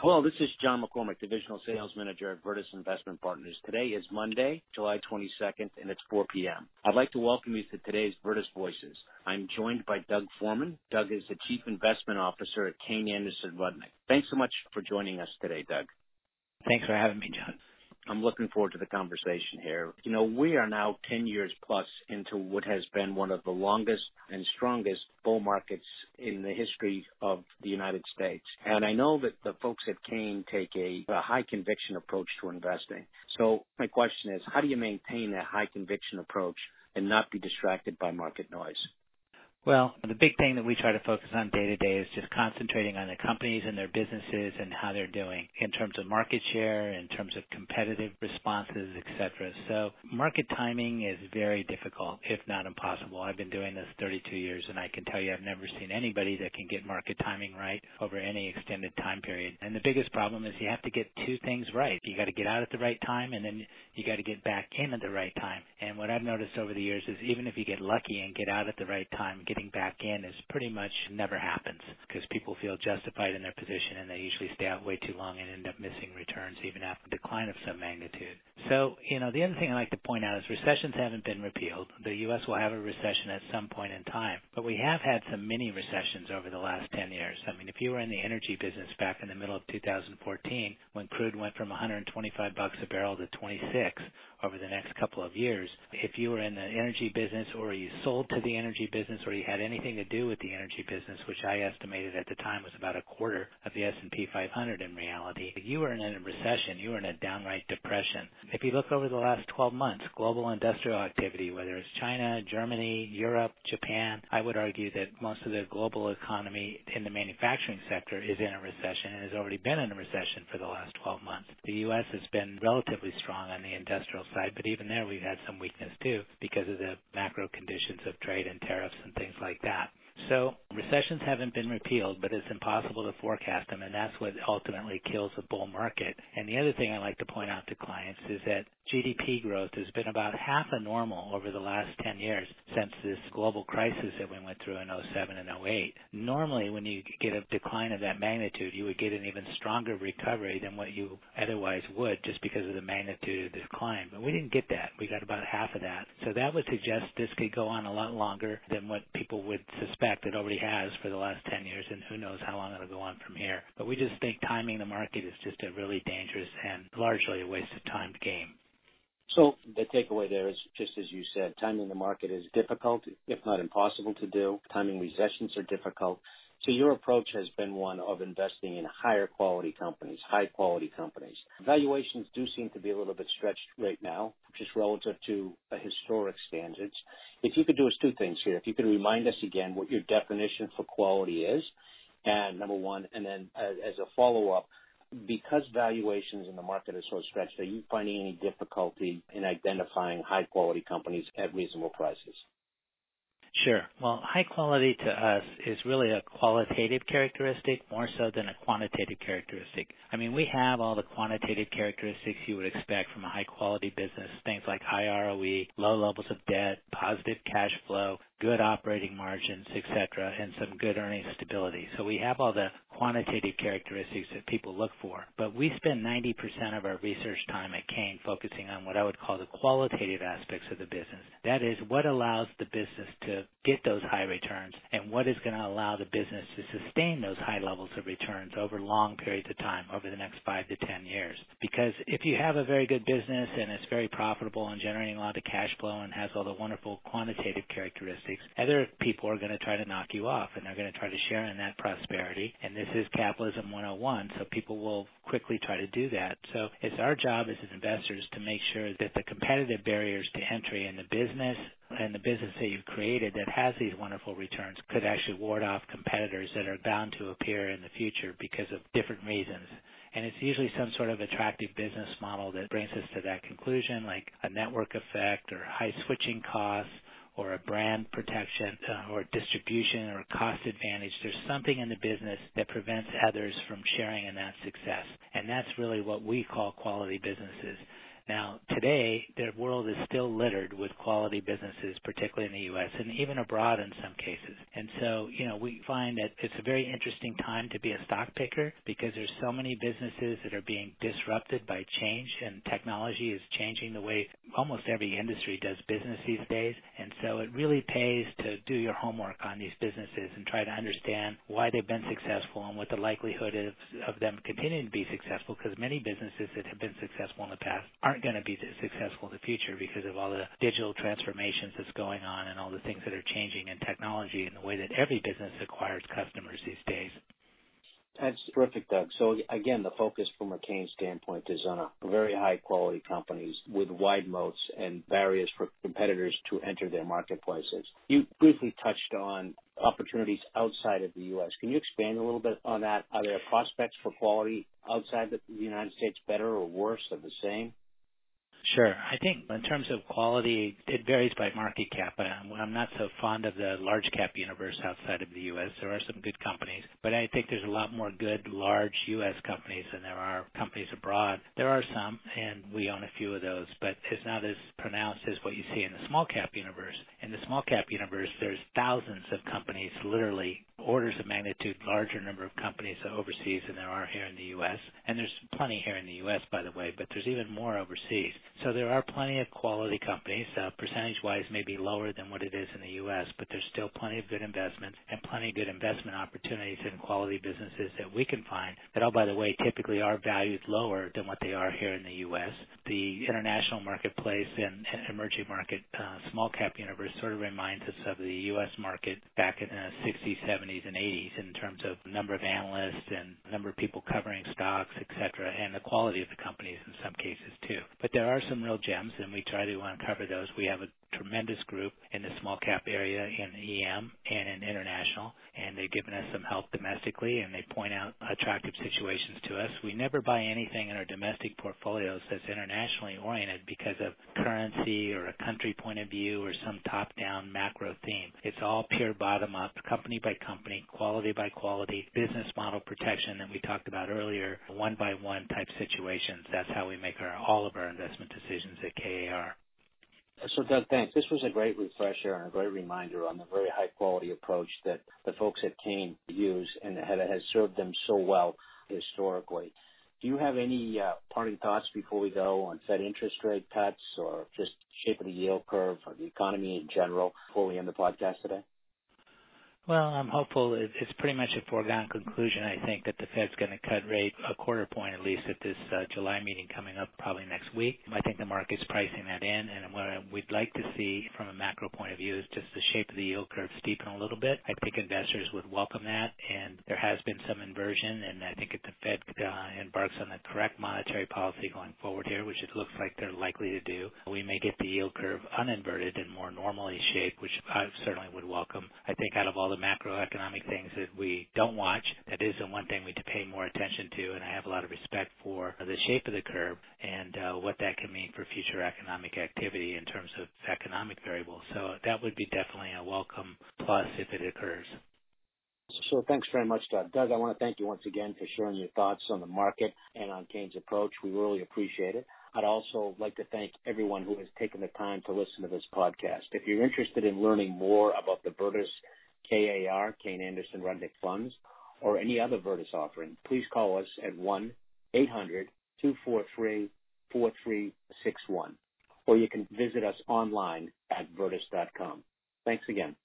Hello, this is John McCormick, Divisional Sales Manager at Virtus Investment Partners. Today is Monday, July 22nd, and it's 4 p.m. I'd like to welcome you to today's Virtus Voices. I'm joined by Doug Foreman. Doug is the Chief Investment Officer at Kayne Anderson Rudnick. Thanks so much for joining us today, Doug. Thanks for having me, John. I'm looking forward to the conversation here. You know, we are now 10 years plus into what has been one of the longest and strongest bull markets in the history of the United States. And I know that the folks at Kayne take a high conviction approach to investing. So my question is, how do you maintain that high conviction approach and not be distracted by market noise? Well, the big thing that we try to focus on day to day is just concentrating on the companies and their businesses and how they're doing in terms of market share, in terms of competitive responses, et cetera. So market timing is very difficult, if not impossible. I've been doing this 32 years, and I can tell you I've never seen anybody that can get market timing right over any extended time period. And the biggest problem is you have to get two things right. You got to get out at the right time, and then you got to get back in at the right time. And what I've noticed over the years is even if you get lucky and get out at the right time, getting back in is pretty much never happens because people feel justified in their position and they usually stay out way too long and end up missing returns even after a decline of some magnitude. So, the other thing I like to point out is recessions haven't been repealed. The U.S. will have a recession at some point in time, but we have had some mini recessions over the last 10 years. I mean, if you were in the energy business back in the middle of 2014 when crude went from $125 a barrel to 26 over the next couple of years, if you were in the energy business or you sold to the energy business or you had anything to do with the energy business, which I estimated at the time was about a quarter of the S&P 500 in reality, you were in a recession. You were in a downright depression. If you look over the last 12 months, global industrial activity, whether it's China, Germany, Europe, Japan, I would argue that most of the global economy in the manufacturing sector is in a recession and has already been in a recession for the last 12 months. The U.S. has been relatively strong on the industrial side, but even there we've had some weakness too because of the macro conditions of trade and tariffs and things like that. So recessions haven't been repealed, but it's impossible to forecast them, and that's what ultimately kills the bull market. And the other thing I like to point out to clients is that GDP growth has been about half a normal over the last 10 years since this global crisis that we went through in 07 and 08. Normally, when you get a decline of that magnitude, you would get an even stronger recovery than what you otherwise would just because of the magnitude of the decline. But we didn't get that. We got about half of that. So that would suggest this could go on a lot longer than what people would suspect it already has for the last 10 years, and who knows how long it'll go on from here. But we just think timing the market is just a really dangerous and largely a waste of time game. So the takeaway there is, just as you said, timing the market is difficult, if not impossible to do. Timing recessions are difficult. So your approach has been one of investing in higher quality companies, high quality companies. Valuations do seem to be a little bit stretched right now, just relative to historic standards. If you could do us two things here. If you could remind us again what your definition for quality is, and number one, and then as a follow-up, because valuations in the market are so stretched, are you finding any difficulty in identifying high-quality companies at reasonable prices? Sure. Well, high quality to us is really a qualitative characteristic more so than a quantitative characteristic. I mean, we have all the quantitative characteristics you would expect from a high quality business, things like high ROE, low levels of debt, positive cash flow, good operating margins, et cetera, and some good earnings stability. So we have all the quantitative characteristics that people look for. But we spend 90% of our research time at Kayne focusing on what I would call the qualitative aspects of the business. That is, what allows the business to get those high returns and what is going to allow the business to sustain those high levels of returns over long periods of time, over the next 5 to 10 years. Because if you have a very good business and it's very profitable and generating a lot of cash flow and has all the wonderful quantitative characteristics, other people are going to try to knock you off and they're going to try to share in that prosperity. And this is capitalism 101, so people will quickly try to do that. So it's our job as investors to make sure that the competitive barriers to entry in the business and the business that you've created that has these wonderful returns could actually ward off competitors that are bound to appear in the future because of different reasons. And it's usually some sort of attractive business model that brings us to that conclusion, like a network effect or high switching costs or a brand protection or distribution or cost advantage. There's something in the business that prevents others from sharing in that success. And that's really what we call quality businesses. Now, today, the world is still littered with quality businesses, particularly in the U.S. and even abroad in some cases. And so, we find that it's a very interesting time to be a stock picker because there's so many businesses that are being disrupted by change, and technology is changing the way almost every industry does business these days. And so it really pays to do your homework on these businesses and try to understand why they've been successful and what the likelihood is of them continuing to be successful, because many businesses that have been successful in the past aren't going to be successful in the future because of all the digital transformations that's going on and all the things that are changing in technology and the way that every business acquires customers these days. That's terrific, Doug. So again, the focus from a Cain standpoint is on a very high quality companies with wide moats and barriers for competitors to enter their marketplaces. You briefly touched on opportunities outside of the U.S. Can you expand a little bit on that? Are there prospects for quality outside the United States better or worse or the same? Sure. I think in terms of quality, it varies by market cap. I'm not so fond of the large cap universe outside of the U.S. There are some good companies, but I think there's a lot more good large U.S. companies than there are companies abroad. There are some, and we own a few of those, but it's not as pronounced as what you see in the small cap universe. In the small cap universe, there's thousands of companies, literally orders of magnitude larger number of companies overseas than there are here in the U.S. And there's plenty here in the U.S., by the way, but there's even more overseas. So there are plenty of quality companies. Percentage-wise, maybe lower than what it is in the U.S., but there's still plenty of good investments and plenty of good investment opportunities in quality businesses that we can find that, oh, by the way, typically are valued lower than what they are here in the U.S. The international marketplace and emerging market small cap universe sort of reminds us of the U.S. market back in the 60s, 70s, and 80s in terms of number of analysts and number of people covering stocks, et cetera, and the quality of the companies in some cases too. But there are some real gems, and we try to uncover those. We have a tremendous group in the small cap area in EM and in international, and they've given us some help domestically, and they point out attractive situations to us. We never buy anything in our domestic portfolios that's internationally oriented because of currency or a country point of view or some top-down macro theme. It's all pure bottom-up, company by company, quality by quality, business model protection that we talked about earlier, one-by-one type situations. That's how we make all of our investment decisions at KAR. So, Doug, thanks. This was a great refresher and a great reminder on the very high-quality approach that the folks at Cain use and that has served them so well historically. Do you have any parting thoughts before we go on Fed interest rate cuts or just shape of the yield curve or the economy in general before we end the podcast today? Well, I'm hopeful. It's pretty much a foregone conclusion, I think, that the Fed's going to cut rate a quarter point at least at this July meeting coming up probably next week. I think the market's pricing that in, and what we'd like to see from a macro point of view is just the shape of the yield curve steepen a little bit. I think investors would welcome that, and there has been some inversion, and I think if the Fed embarks on the correct monetary policy going forward here, which it looks like they're likely to do, we may get the yield curve uninverted and more normally shaped, which I certainly would welcome. I think out of all the macroeconomic things that we don't watch, that is the one thing we need to pay more attention to, and I have a lot of respect for the shape of the curve and what that can mean for future economic activity in terms of economic variables. So that would be definitely a welcome plus if it occurs. So thanks very much, Doug. Doug, I want to thank you once again for sharing your thoughts on the market and on Cain's approach. We really appreciate it. I'd also like to thank everyone who has taken the time to listen to this podcast. If you're interested in learning more about the Virtus KAR, Cain Anderson Rudnick Funds, or any other Virtus offering, please call us at 1-800-243-4361, or you can visit us online at virtus.com. Thanks again.